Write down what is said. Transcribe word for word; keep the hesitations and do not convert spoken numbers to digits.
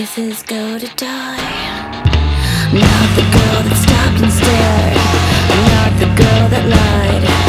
Places go to die. Not the girl that stopped and stared, not the girl that lied.